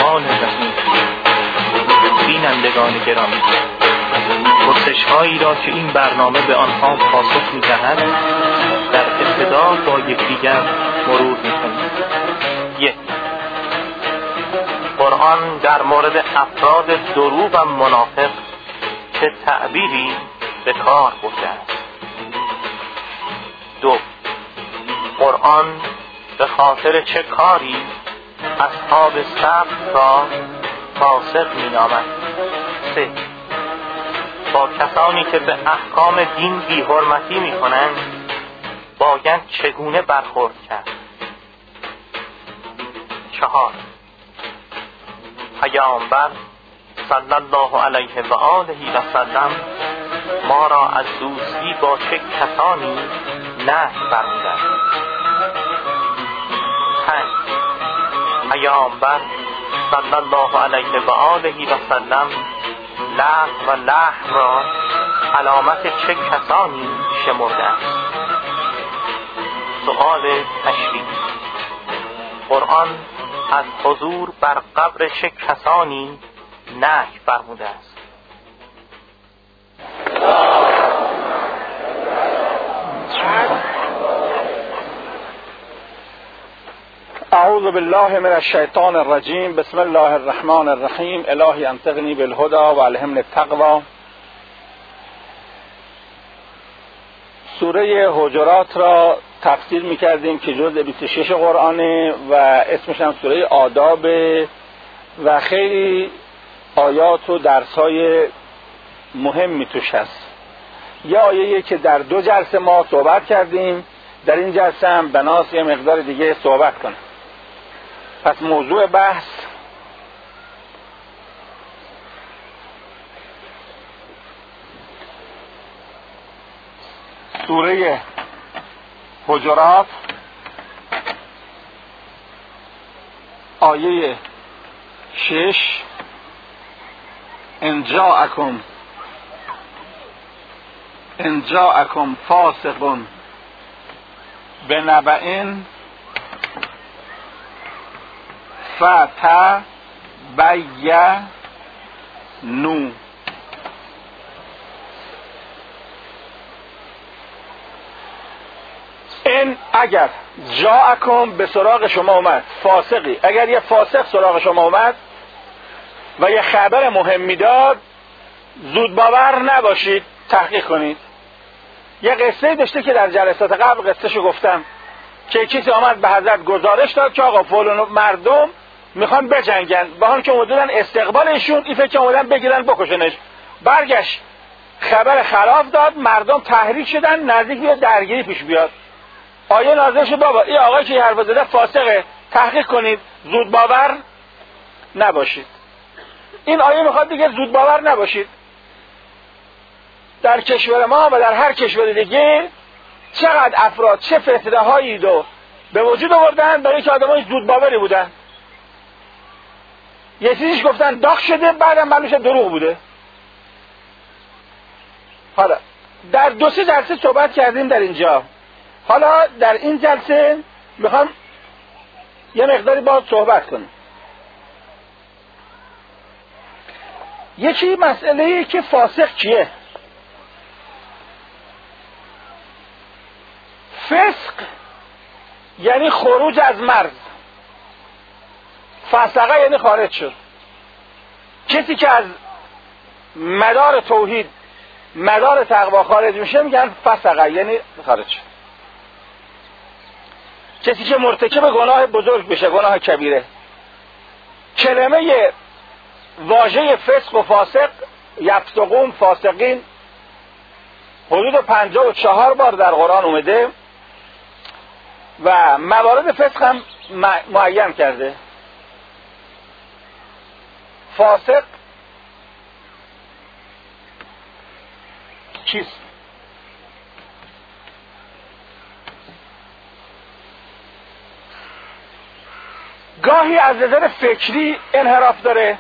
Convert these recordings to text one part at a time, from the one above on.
الرحمن الرحیم. بینندگان گرامی، پرسش‌هایی را که این برنامه به آنها پاسخ می‌دهد در ابتدا با یکدیگر مرور می‌کنیم. 1. قرآن در مورد افراد دروغ و منافق چه تعبیری به کار برده است؟ 2. قرآن به خاطر چه کاری اصحاب سبت را فاسق می‌نامد؟ 3. با کسانی که به احکام دین بی‌حرمتی می‌کنند باید چگونه برخورد کرد؟ 4. پیامبر صلی الله علیه و آله و سلم ما را از دوستی با چه کسانی نهی فرموده است؟ 5. پیامبر صلی الله علیه و آله و سلم لغو و لحن را علامت چه کسانی شمرده است؟ سؤال تشریح: قرآن از حضور بر قبر چه کسانی نهی فرموده است؟ اعوذ بالله من الشیطان الرجیم. بسم الله الرحمن الرحیم. الهی انطقنی بالهدى و الهمنی التقوی. سوره حجرات را تفسیر می‌کردیم که جزء 26 قرآنه و اسمش هم سوره آداب و خیلی آیات و درس‌های مهمی توش هست. یه آیه‌ای که در 2 جلسه ما صحبت کردیم، در این جلسه هم بناس یه مقدار دیگه صحبت کنیم. پس موضوع بحث سوره حجرات آیه 6: ان جاءکم فاسق بنبأ فتبینوا. این اگر جاءکم به سراغ شما اومد، فاسقی، اگر یه فاسق سراغ شما اومد و یه خبر مهمی داد، زود باور نباشید، تحقیق کنید. یه قصه داشته که در جلسات قبل قصهشو گفتم که کسی آمد به حضرت گزارش داد که آقا فلان مردم میخوان بجنگن، با هم که اومدن استقبال ایشون، این فکر اومدن بگیرن بکشنش. برگشت خبر خلاف داد، مردم تحریک شدن، نزدیک بیاد درگیری پیش بیاد. آیه نازل شد بابا این آقایی که حرف زده فاسقه، تحقیق کنید، زود باور نباشید. این آیه میخواد دیگه زود باور نباشید. در کشور ما و در هر کشور دیگه چقدر افراد چه فتنه هایی رو به وجود آوردن برای که آدمای زود باوری بودن. یه چیزیش گفتن داغ شده، بعدم معلومه دروغ بوده. حالا در 2-3 جلسه صحبت کردیم در اینجا. حالا در این جلسه میخوام یه مقداری باید صحبت کنیم. یکی مسئله که فاسق کیه؟ فسق یعنی خروج از مرز. فسقه یعنی خارج شد. کسی که از مدار توحید، مدار تقوا خارج میشه میگن فسقه، یعنی خارج شد. کسی که مرتکب گناه بزرگ بشه، گناه کبیره. کلمه واژه فسق و فاسق، یفسقون، فاسقین، حدود 54 بار در قرآن اومده و موارد فسق هم معین کرده. فاسق چیست؟ گاهی از نظر فکری انحراف داره،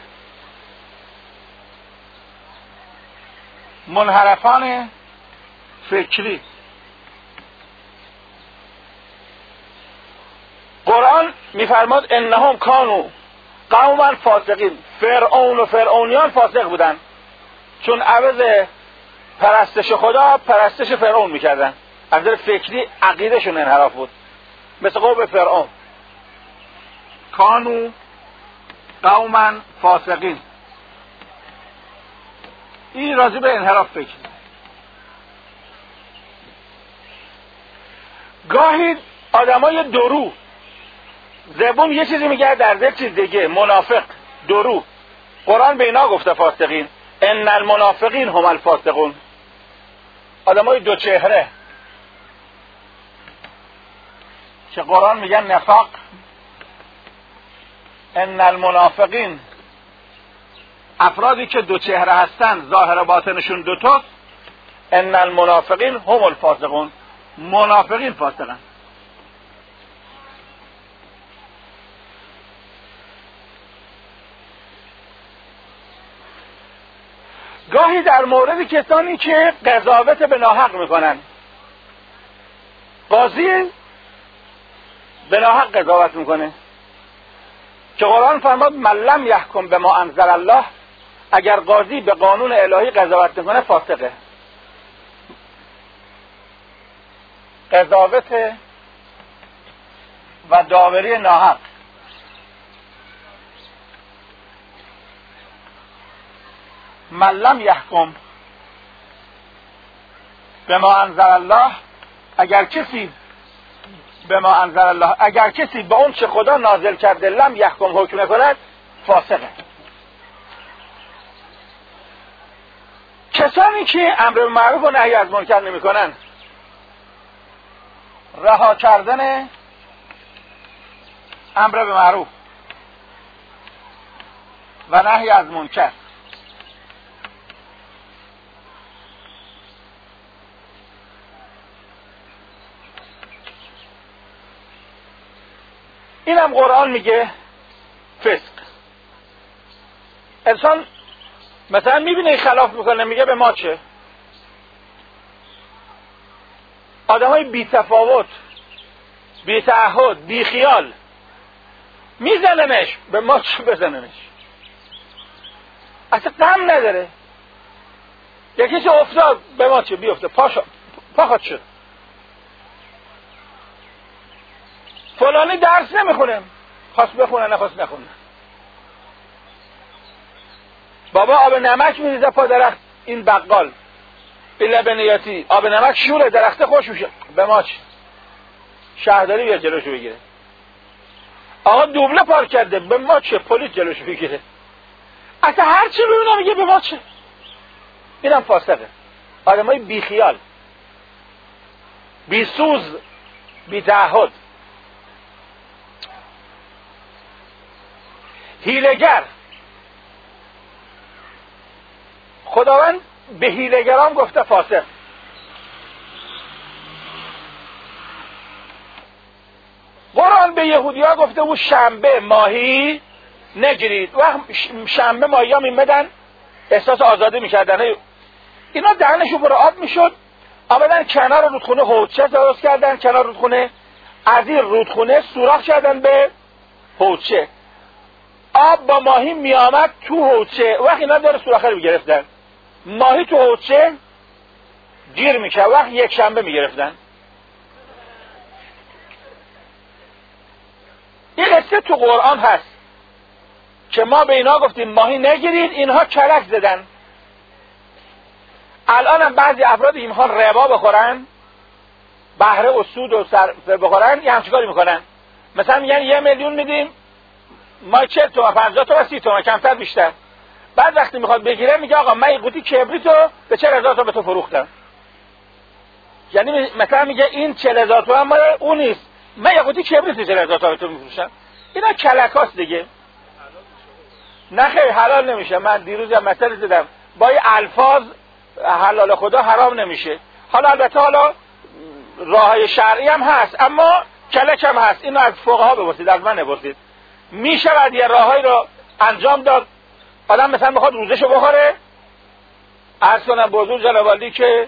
منحرفان فکری. قرآن میفرماد انهم کانوا قوما فاسقین. فرعون و فرعونیان فاسق بودن، چون عوض پرستش خدا پرستش فرعون میکردن. از نظر فکری عقیدهشون انحراف بود، مثل قوم فرعون. کانو قوما فاسقین. این راجع به انحراف فکر. گاهی آدمای درو، زبون یه چیزی میگه در ذهن چیز دیگه. منافق، درو. قرآن به اینا گفته فاسقین. ان المنافقین هم الفاسقون. آدمای دو چهره که قرآن میگن نفاق. ان المنافقین، افرادی که دو چهره هستن، ظاهر و باطنشون دوتاست. ان المنافقین هم الفاسقون. منافقین فاسقن. گاهی در مورد کسانی که قضاوت به ناحق میکنن، قاضی به ناحق قضاوت میکنه که قرآن فرماد من لم یحکم بما انزل الله، اگر قاضی به قانون الهی قضاوت میکنه فاسقه. قضاوت و داوری ناحق. من لم یحکم بما انزل الله، اگر کسی بما انزل الله، اگر کسی به اون چه خدا نازل کرده لم یحکم حکم کند، فاسقه. کسانی که امر به معروف و نهی از منکر نمی‌کنند، رها کردن امر به معروف و نهی از منکر، اینم قرآن میگه فسق. انسان مثلا میبینه خلاف میکنه، میگه به ما چه؟ آدم های بی تفاوت، بی تعهد، بی خیال، میزننش، به ما چه بزننش؟ اصلا غم نداره. یکی چه افتاد، به ما چه؟ بیفته، پاخد شد. فلانی درس نمیخونه، خواست بخونه نخواست نخونه. بابا آب نمک میریزه پا درخت، این بقال این لبنیاتی آب نمک شوره، درخت خوش میشه، به ما چه؟ شهرداری بیا جلوشو بگیره. آقا دوبله پارک کرده، به ما چه؟ پلیس جلوشو بگیره. اصلا هر چی ببینم میگه به ما چه؟ اینم فاسقه. آدمای بی خیال، بی سوز، بی تعهد، حیله‌گر. خداوند به حیله‌گران گفته فاسق. قرآن به یهودی‌ها گفته بود شنبه ماهی نگیرید. وقت شنبه ماهی ها میمدن احساس آزادی میکردن، اینا دهنشون پر آب میشد، آمدن کنار رودخونه حوضچه درست کردن، کنار رودخونه، از این رودخونه سوراخ کردن به حوضچه. آب با ماهی میامد تو حوضچه، وقت اینا داره سوراخه رو میگرفتن، ماهی تو حوضچه گیر میکرد، وقت یک شنبه میگرفتن. این قصه تو قرآن هست که ما به اینا گفتیم ماهی نگیرید، اینها کلک زدن. الان هم بعضی افراد میخوان ربا بخورن، بهره و سود و صرفه بخورن، یه همچین کاری میکنن. مثلا میگن 1 میلیون میدیم، ما 40 تومن 50 تومن 30 تومن کمتر بیشتر. بعد وقتی میخواد بگیره میگه آقا من این قوطی کبریتو به 40,000 تومن به تو فروختم. یعنی مثلا میگه این 40,000 تومن مال اون نیست، من یه قوطی کبریت 40,000 تومن به تو میفروشم. اینا کلکاست دیگه. نه خیر حلال نمیشه. من دیروز هم مثلا دیدم با این الفاظ حلال خدا حرام نمیشه. حالا البته حالا راههای شرعی هم هست، اما کلک هم هست. اینو از فقها بپرسید، از من نپرسید. میشود یه راههایی رو انجام داد آدم مثلا بخواد روزشو بخوره، عرض کنم بزرگ جنابالی که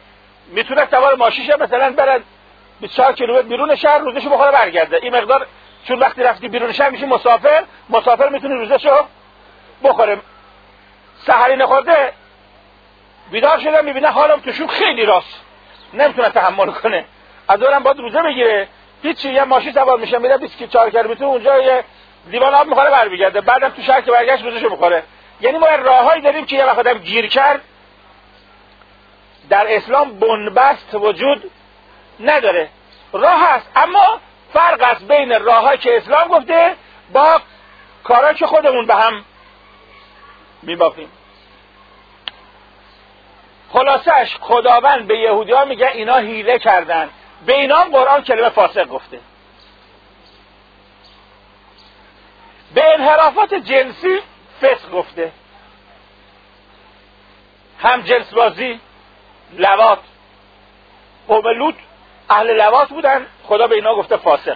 میتونه سوار ماشینشه مثلا برد 24 کیلومتر بیرون شهر روزشو بخوره برگرده، این مقدار چون وقتی رفتی بیرون شهر میشی مسافر، مسافر میتونه روزشو بخوره. سحری نخورده بیدار شده میبینه حالم توشون خیلی راست، نمیتونه تحمل کنه، از دورم باید روزه بگیره. هیچی، یه ماشین سوار میشه میره 24 کیلومتر اونجا یه لیوان آب میخوره برمیگرده، بعدم تو شهر که برگشت روزشو میخوره. یعنی ما راههایی داریم که یه وقت آدم گیر کرد. در اسلام بنبست وجود نداره، راه هست، اما فرق است بین راههایی که اسلام گفته با کارهایی که خودمون به هم میبافیم. خلاصش خداوند به یهودی‌ها میگه اینا حیله کردن، به اینا قرآن کلمه فاسق گفته. به انحرافات جنسی فسق گفته، هم جنس بازی، لواط. قوم لوط اهل لواط بودن، خدا به اینا گفته فاسق.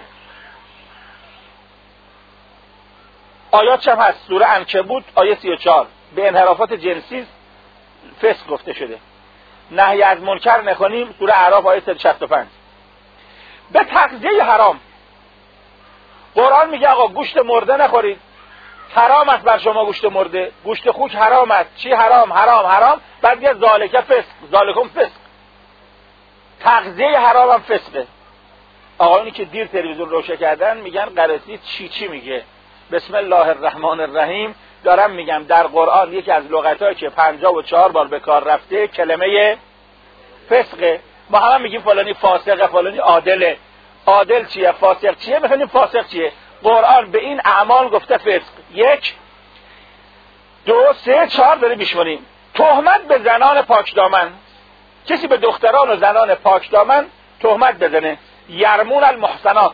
آیاتش هم هست، سوره عنکبوت آیه 34 به انحرافات جنسی فسق گفته شده. نهی از منکر نکنیم، سوره اعراف آیه 165. به تغذیه حرام قرآن میگه آقا گوشت مرده نخورید، حرام است بر شما گوشت مرده، گوشت خوک حرام است. چی حرام؟ حرام. بعد میگه ذالک فسق، ذالکم فسق. تغذیه حرام هم فسقه. آقایونی که دیر تلویزیون روشن کردن میگن قرسی چی میگه. بسم الله الرحمن الرحیم دارم میگم، در قرآن یکی از لغتایی که 54 بار به کار رفته کلمه فسقه. ما هم میگیم فلانی فاسقه، فلانی عادله. عادل چیه؟ فاسق چیه؟ میخونیم فاسق چیه؟ قرآن به این اعمال گفته فسق. 1 2 3 4 داره میشمونیم. تهمت به زنان پاکدامن، کسی به دختران و زنان پاکدامن تهمت بزنه. یرمون المحصنات،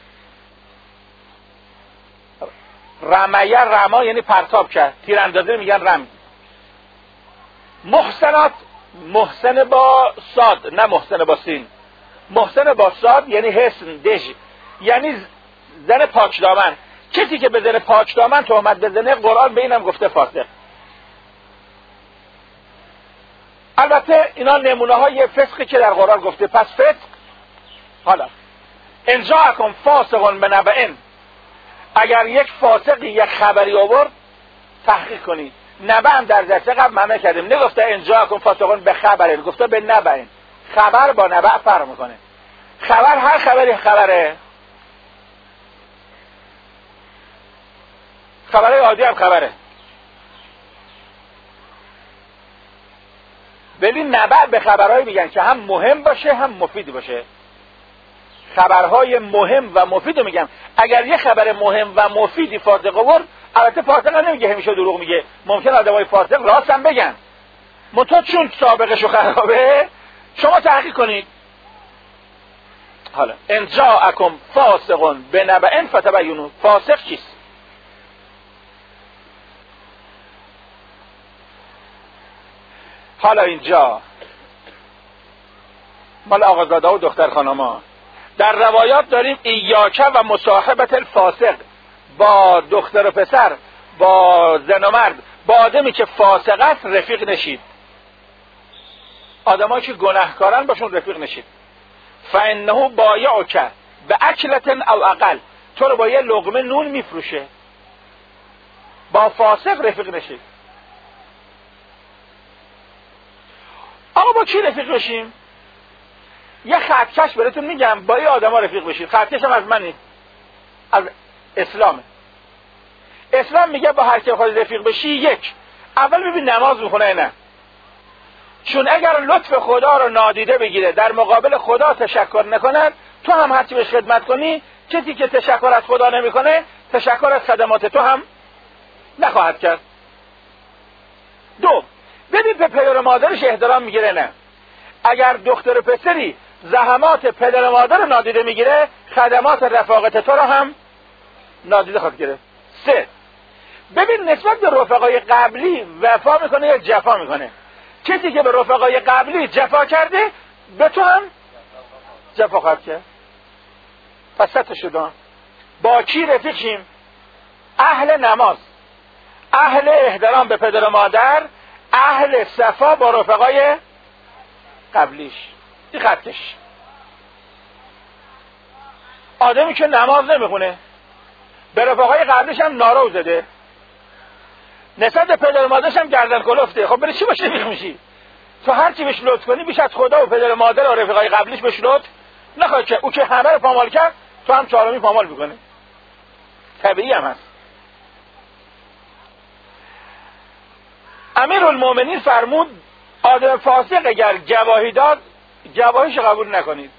رمیه، رما یعنی پرتاب کرد، تیراندازی میگن رمی. محسنات، محسن با صاد نه محسن با سین، محسن با صاد یعنی حسن دژ، یعنی زن پاکدامن. کسی که به زن پاکدامن تهمت بزنه قرآن به اینم گفته فاسق. البته اینا نمونه های فسقی که در قرآن گفته. پس فسق، حالا ان جاءکم فاسق بنبأ، اگر یک فاسقی یک خبری آورد تحقیق کنید. نبأ هم در درس قبل معنا کردیم، نگفته ان جاءکم فاسق بخبر، گفته به نبأ. خبر با نبأ فرق میکنه. خبر هر خبری خبره، خبرهای عادی هم خبره، ولی نبأ به خبرهایی میگن که هم مهم باشه هم مفید باشه. خبرهای مهم و مفید رو میگم. اگر یه خبر مهم و مفیدی فاسق آورد، البته فاسق نمیگه همیشه دروغ میگه، ممکن آدمای فاسق راست هم بگن، منتها چون سابقشو خرابه شما تحقیق کنید. حالا ان جاءکم فاسق بنبأ فتبینوا، فاسق چیست؟ حالا اینجا مال آقازاده و دختر خانما در روایات داریم ایاک و مصاحبت الفاسق، با دختر و پسر، با زن و مرد، با آدمی که فاسق است رفیق نشید. آدمایی که گناهکارن باشون رفیق نشید. فانه بایعک باکلة او اقل، تو رو با یه لقمه نون میفروشه. با فاسق رفیق نشید. آقا با کی رفیق بشیم؟ یه خطکش براتون میگم، با این آدما رفیق بشید. خطکش هم از من نیست، از اسلامه. اسلام میگه با هر کی بخوای رفیق بشی، 1 اول ببین نماز میخونه نه، چون اگر لطف خدا رو نادیده بگیره، در مقابل خدا تشکر نکنه، تو هم هرچی بهش خدمت کنی، کسی که تشکر از خدا نمیکنه تشکر از خدمات تو هم نخواهد کرد. 2 ببین به پدر و مادرش احترام میگیره نه. اگر دختر پسری زحمات پدر و مادر نادیده میگیره، خدمات رفاقت تو رو هم نادیده خواهد گرفت. 3 ببین نسبت به رفقای قبلی وفا میکنه یا جفا میکنه. کسی که به رفقای قبلی جفا کرده به تو هم جفا خواهد کرد. پس ست شد. با کی رفیق شیم؟ اهل نماز، اهل احترام به پدر و مادر، اهل صفا با رفقای قبلیش. این خطش. آدمی که نماز نمیخونه، به رفقای قبلش هم نارو زده، نسبت به پدر و مادرش هم گردن کلفته. خب برای چی باش رفیق میشی؟ تو هر چی بهش لطف کنی بیش از خدا و پدر و مادر و رفقای قبلش بهش لطف نخواد که او که همه رو پامال کرد تو هم چهارمی پامال میکنه. طبیعی هم هست. امیرالمومنین فرمود آدم فاسق اگر گواهی داد گواهیش قبول نکنید.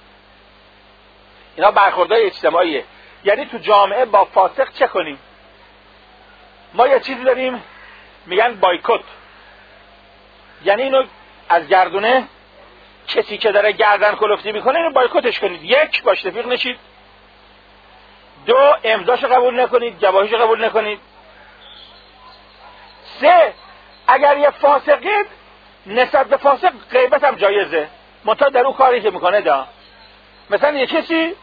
اینا برخوردهای اجتماعیه. یعنی تو جامعه با فاسق چه کنیم؟ ما یه چیزی داریم میگن بایکوت، یعنی اینو از گردونه کسی که داره گردن کلفتی میکنه اینو بایکوتش کنید. یک، باش رفیق نشید. دو، امضاشو قبول نکنید، گواهیشو قبول نکنید. سه، اگر یه فاسقید نسبت به فاسق غیبت هم جایزه، منتها در اون کاری که میکنه دا. مثلا یه کسی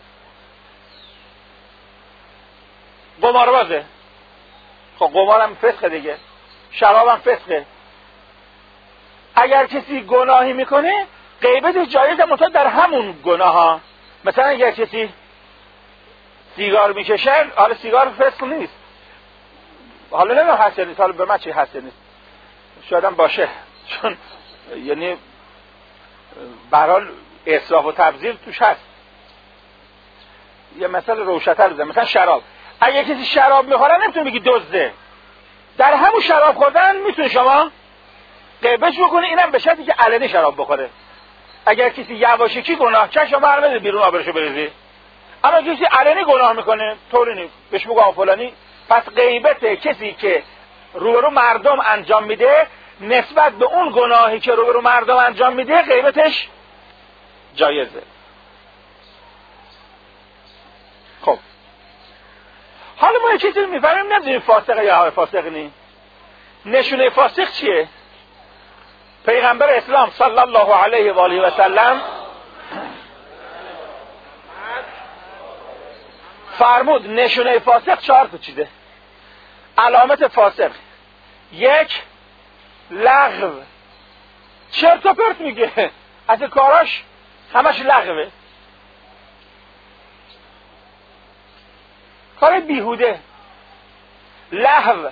قماربازه، خب قمارم فسقه دیگه، شرابم فسقه. اگر کسی گناهی میکنه غیبتش جایزه، منتها در همون گناه ها. مثلا اگر کسی سیگار میکشه، حالا سیگار فسق نیست، حالا نمیدونم هست یا نیست، حالا به من چی هست یا نیست، شاید هم باشه، چون یعنی به هر حال اسراف و تبذیر توش هست. یه مثال روشن‌تر بزنم، مثلا شراب. اگه کسی شراب میخوره نمیتونه بگی دزده، در همون شراب خوردن میتونه شما غیبش بکنی، اینم به شرطی که علنی شراب بخوره. اگر کسی یواشکی گناه کرد شما برنامه بیرون آبرشو بریزی. اما کسی علنی گناه میکنه طوری نیست بهش بگم فلانی، پس غیبت کسی که روبرو مردم انجام میده نسبت به اون گناهی که روبرو مردم انجام میده غیبتش جایزه. خب حالا ما یه چیزی رو میفهمیم، نمیدونیم فاسقه یا فاسق نی. نشونه فاسق چیه؟ پیغمبر اسلام صلی الله علیه و آله و سلم فرمود نشونه فاسق 4 تا چیزه. علامت فاسق: 1. لغو، چرت و پرت میگه، از کاراش همش لغوه، کار بیهوده. لهو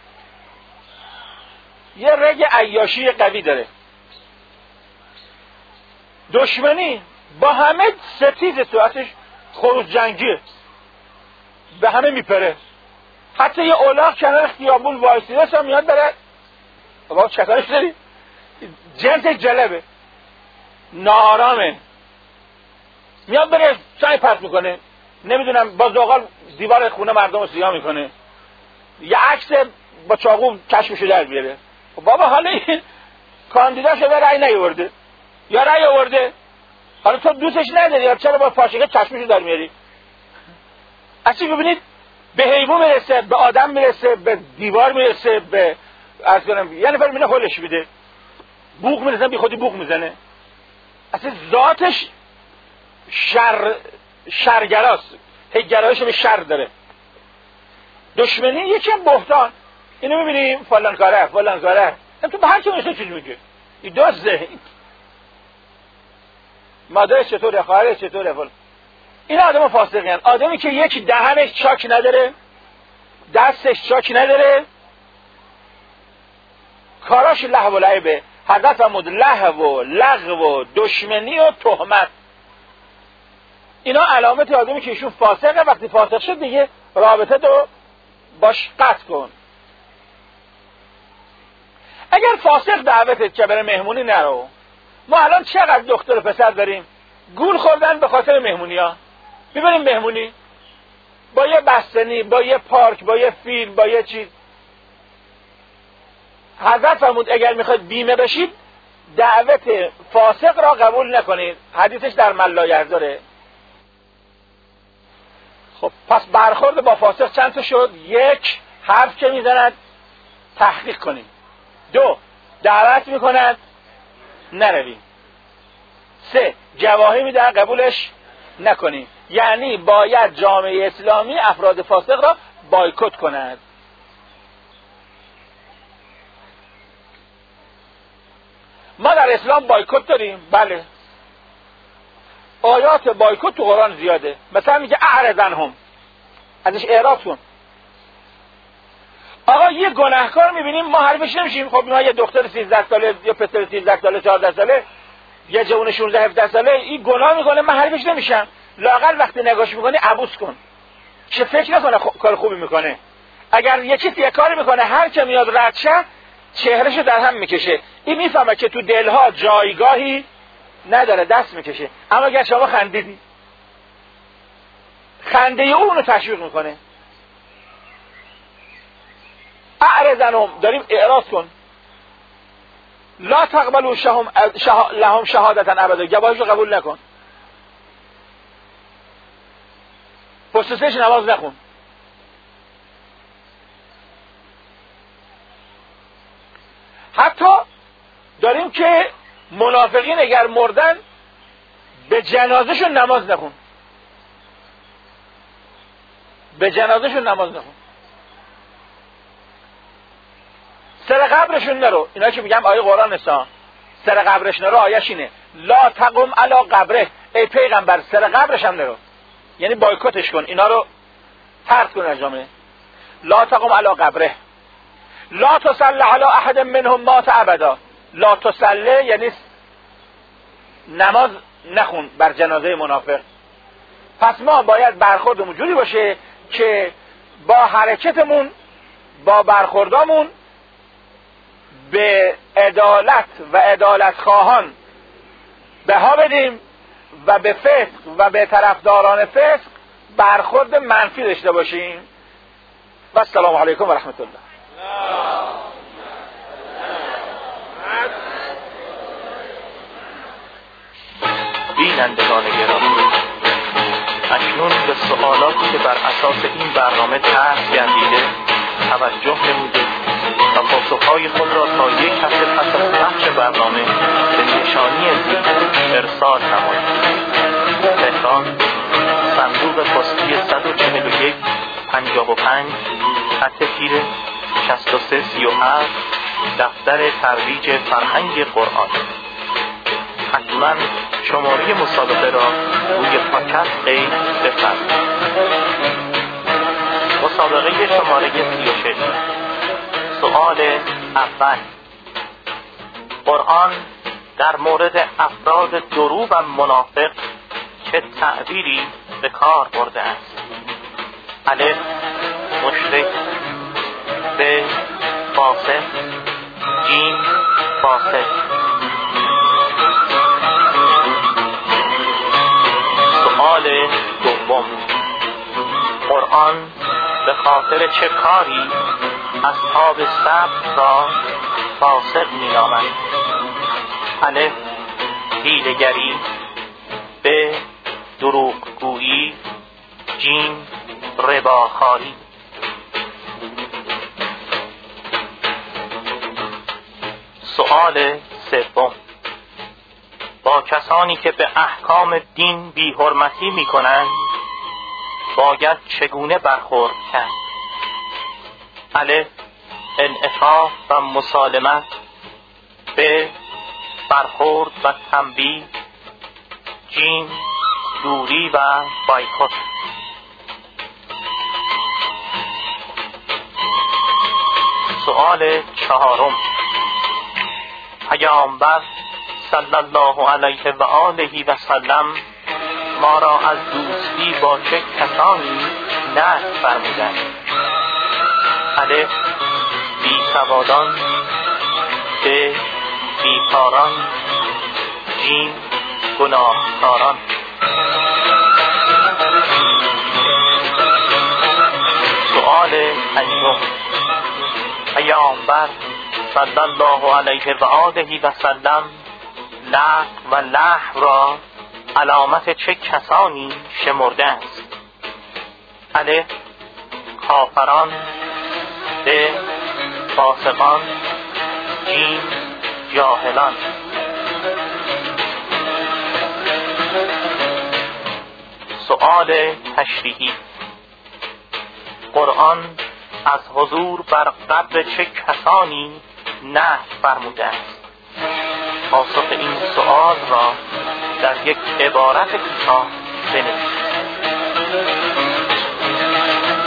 یه رگ عیاشی قوی داره. دشمنی با همه ستیز صورتش خروج جنگیه، به همه میپره. حتی یه اولاغ کنار خیابون وایسیده هم میاد بره بابا چکارش داری؟ جنس جلبه، ناآرامه، میاد بره سعی پرت میکنه، نمیدونم با زغال دیوار خونه مردم رو سیاه میکنه، یه عکس با چاقو کشمشو در بیاره. بابا حالا این کاندیدا شده رأی نیاورده یا رأی آورده، حالا تو دوستش نداری یا چرا با پاشنگه چشمشو در میاری؟ اصلا ببینید به حیوان میرسه، به آدم میرسه، به دیوار میرسه، به از کنم یعنی فرق اینه هولش میده، بوق میرسه بی خودی بوق میزنه. اصلا ذاتش شرگراست، هیگرایش به شر داره. دشمنی یکم بهتان، اینو میبینیم فلان کاره فلان کاره، تو به هر کی میشه چیز میگه، این دزده، مادرش چطوره، خواهرش چطوره، فلان. این آدم فاسقی هستن. آدمی که یک دهنش چاک نداره، دستش چاک نداره، کاراش لهو و لعبه. حضرت فرمود لهو و لغو و دشمنی و تهمت، اینا علامت آدمی که ایشون فاسقه. وقتی فاسق شد دیگه رابطه تو باش قطع کن. اگر فاسق دعوتت که بره مهمونی نرو. ما الان چقدر دختر و پسر داریم گول خوردن به خاطر مهمونی ها، میبریم مهمونی با یه بستنی، با یه پارک، با یه فیلم، با یه چیز. حضرت فرمود اگر میخواید بیمه بشید دعوت فاسق را قبول نکنید، حدیثش در ملایح داره. خب پس برخورد با فاسق چند تا شد؟ 1. حرف که میزند تحقیق کنیم. 2. دعوت میکند نرویم. 3. گواهی میده قبولش نکنیم. یعنی باید جامعه اسلامی افراد فاسق را بایکوت کند. ما در اسلام بایکوت داریم، بله. آیات بایکوت تو قرآن زیاده. مثلا میگه اعرض عنهم، ازش اعراض کن. آقا یه گناهکار میبینیم ما حریفش نمیشیم. خب ما یه دختر 13 ساله یا پسر 13 ساله 14 ساله یه جوون 16 17 ساله این گناه میکنه، من حریفش نمیشم. لااقل وقتی نگاهش میکنی عبوس کن، چه فکر نکنه کار خوبی میکنه. اگر یه کسی یه کاری میکنه هر که میاد رد شه چهرهشو در هم میکشه، این میفهمه که تو دلها جایگاهی نداره، دست میکشه. اما اگر شما خندیدی، خنده اونو تشویق میکنه. اعرضنهم، داریم اعراض کن. لا تقبلوا لهم شهادتا ابدا، گواهیشو قبول نکن. پشت سرش نماز نخون. حتی داریم که منافقین اگر مردن به جنازهشون نماز نخون، به جنازهشون نماز نخون. سر قبرشون نرو. اینا که میگم آیه قرآن است، سر قبرش نرو آیه‌ش اینه لا تقم علی قبره، ای پیغمبر سر قبرش هم نرو، یعنی بایکوتش کن، اینا رو طرد کن از جامعه. لا تقم علی قبره، لا تصلی علی احد منهم مات ابدا. لا تصلی یعنی نماز نخون بر جنازه منافق. پس ما باید برخوردمون جوری باشه که با حرکتمون، با برخوردامون به عدالت و عدالت خواهان بها بدیم و به فسق و به طرفداران فسق برخورد منفی داشته باشیم. و السلام علیکم و رحمت الله. بینندگان گرامی، اکنون به سوالاتی که بر اساس این برنامه طرح گردیده توجه نمودید و پاسخهای خود را تا یک هفته پس از پخش برنامه به نشانی زیر ارسال نمایید. تهران، صندوق پستی 141 55 خط تیره 6337 دفتر ترویج فرهنگ قرآن. حتما شماره مسابقه را روی پاکت قید بفرمایید. مسابقه شماره 36. سوال اول: قرآن در مورد افراد درو و منافق چه تعبیری به کار برده است؟ الف: مشرک، ب: فاسق، جیم: فاسق. سوال دوم: قرآن به خاطر چه کاری اصحاب سبت را فاسق می‌نامند؟ الف: حیله‌گری، ب: دروغگویی، جیم: رباخواری. سوال سوم: با کسانی که به احکام دین بی حرمتی می کنند باید چگونه برخورد کرد؟ الف: انعطاف و مسالمت، ب: برخورد و تنبیه، جیم: دوری و بایکوت. سوال چهارم: پیامبر صلی الله علیه و آله و سلم ما را از دوستی با چه کسانی نهی فرمودند؟ الف: بیسوادان، ب: بیکاران، جیم: گناهکاران. سوال پنجم: پیامبر صلی الله علیه و آله و سلم لعن و لحو را علامت چه کسانی شمرده است؟ الف: کافران، ب: فاسقان، جیم: جاهلان. سؤال تشریحی: قرآن از حضور بر قبر چه کسانی نهی فرموده است؟ پاسخ این سؤال را در یک عبارت کوتاه بنویسید.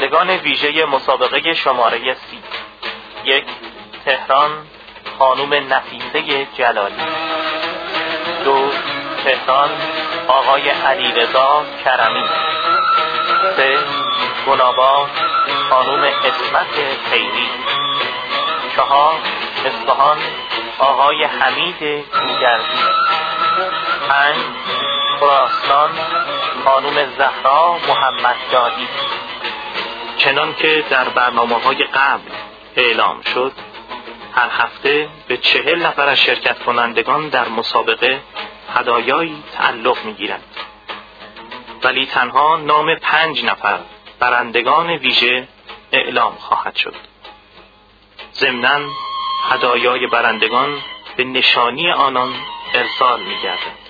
برندگان ویژه مسابقه شماره 30: 1. تهران خانم نفیسه جلالی. 2. تهران آقای علیرضا کرمی. 3. گناباد خانم اسمت خیری. 4. اصفهان آقای حمید گوگردی. 5. خراسان خانم زهرا محمددادی. چنان که در برنامه‌های قبل اعلام شد، هر هفته به 40 نفر از شرکت کنندگان در مسابقه هدایایی تعلق می‌گیرد، ولی تنها نام 5 نفر برندگان ویژه اعلام خواهد شد. ضمناً هدایای برندگان به نشانی آنان ارسال می‌گردد.